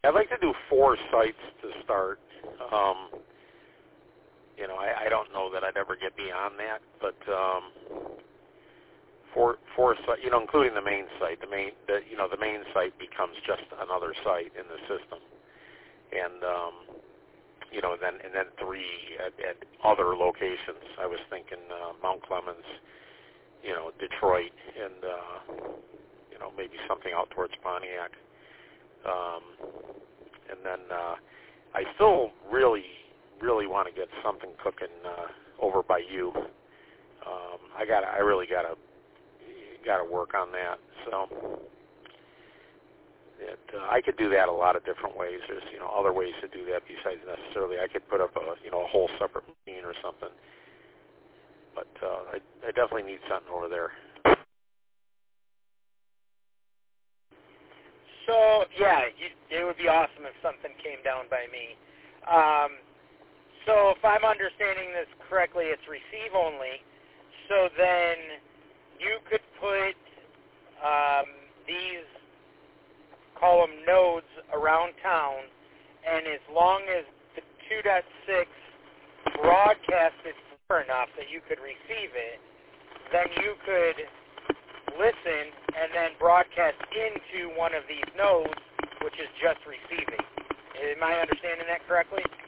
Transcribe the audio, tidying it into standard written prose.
I'd like to do 4 sites to start. I don't know that I'd ever get beyond that, but four sites, including the main site. The main site becomes just another site in the system, and then 3 at other locations. I was thinking Mount Clemens, Detroit, and maybe something out towards Pontiac. And then I still really want to get something cooking over by you. I really gotta work on that. So I could do that a lot of different ways. There's other ways to do that besides necessarily I could put up a whole separate machine or something. But I definitely need something over there. So yeah, it would be awesome if something came down by me. So if I'm understanding this correctly, it's receive only. So then you could put these, call them nodes, around town, and as long as the 2.6 broadcasted far enough that you could receive it, then you could listen and then broadcast into one of these nodes, which is just receiving. Am I understanding that correctly?